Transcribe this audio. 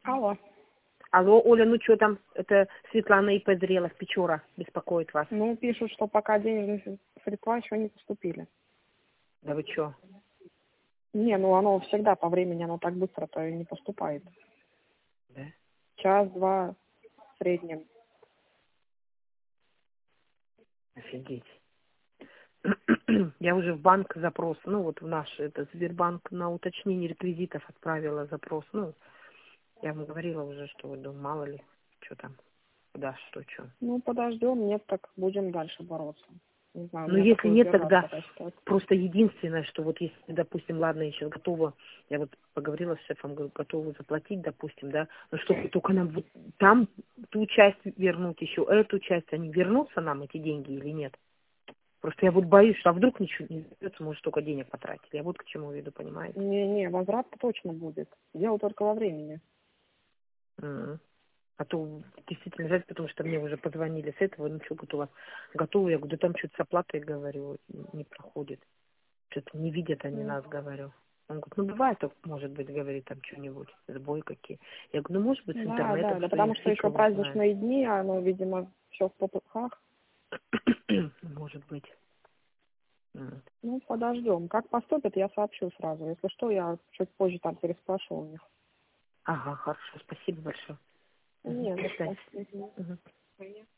Алло. Алло, Оля, ну что там? Это Светлана и Педрелов, Печора, беспокоит вас. Ну, пишут, что пока денежные средства еще не поступили. Да вы что? Не, ну оно всегда по времени, оно так быстро-то и не поступает. Да? Час-два в среднем. Офигеть. Я уже в банк запрос, ну вот в наш этот Сбербанк на уточнение реквизитов отправила запрос. Ну, я вам говорила уже, что вот думаю, мало ли, что там, куда, что. Ну, подождем, нет, так будем дальше бороться. Не знаю, у Ну, меня если такой нет, первый раз тогда такая ситуация. просто единственное, что вот если, допустим, ладно, я сейчас готова, я вот поговорила с шефом, говорю, готова заплатить, допустим, да, но чтобы только нам вот там ту часть вернуть еще, эту часть, они вернутся нам эти деньги или нет? Просто я вот боюсь, что а вдруг ничего не вернется, может, только денег потратили. Я вот к чему веду, понимаете? Не, возврат точно будет. Дело только во времени. М. А то действительно жаль, потому что мне уже позвонили с этого, ну что, у вас готово? Я говорю, да там что-то с оплатой, говорю, не проходит. Что-то не видят они Ну, нас, говорю. Он говорит, ну бывает, может быть, говорит, там что-нибудь, сбой какие. Я говорю, ну может быть, с интернетом, да, что я потому что фиг еще его знает. праздничные дни, оно, видимо, все в попыхах. Может быть. М. Ну, подождем. Как поступят, я сообщу сразу. Если что, я чуть позже там переспрошу у них. Ага, хорошо, спасибо большое. Мгм. Не, До ну свидания. что. Мгм. Мгм.